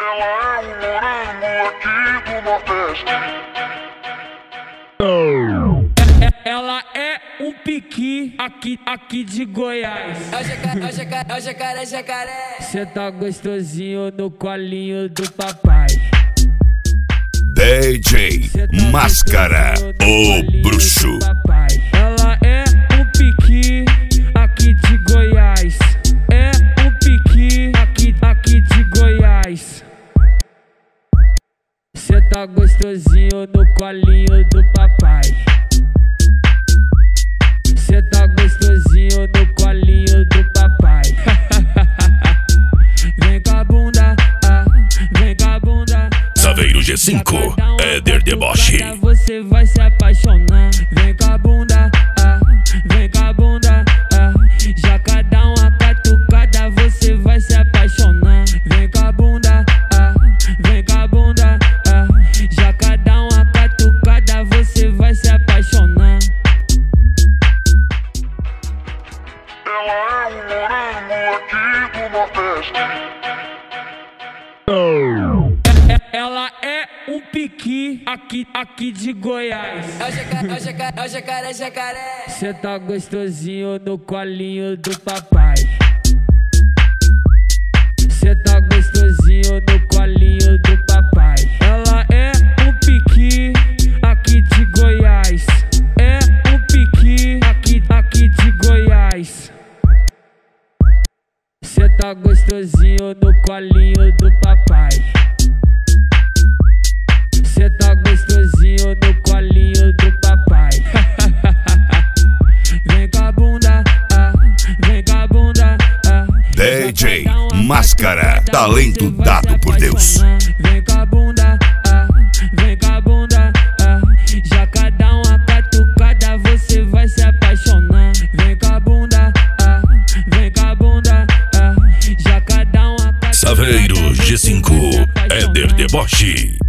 Ela é um morango aqui do Nordeste. Ela é um piqui aqui de Goiás. É o jacaré. Cê tá gostosinho no colinho do papai. DJ Máscara, o bruxo. Ela é um piqui aqui de Goiás. É um piqui aqui de Goiás. Cê tá gostosinho no colinho do papai. Cê tá gostosinho no colinho do papai. Vem com a bunda, vem com a bunda. Saveiro G5, Éder Deboche. Você vai se apaixonar. Vem com a bunda, vem com a bunda. Já cada uma catucada você vai se apaixonar. Vem com a bunda, vem com a bunda. Já cada uma catucada você vai se apaixonar. Ela é um morango aqui do Nordeste. Ela é um piqui aqui de Goiás. É o jacaré. Cê tá gostosinho no colinho do papai. Cê tá gostosinho no colinho do papai. Ela é um piqui aqui de Goiás. É um piqui aqui de Goiás. Cê tá gostosinho no colinho do papai. Cê tá gostosinho no colinho do papai. Vem com a bunda, vem com a bunda. DJ Máscara, talento dado por Deus. Vem com a bunda, vem com a bunda. Já cada uma catucada você vai se apaixonar. Vem com a bunda, vem com a bunda. Já cada uma catucada Saveiro G5, Éder Deboche.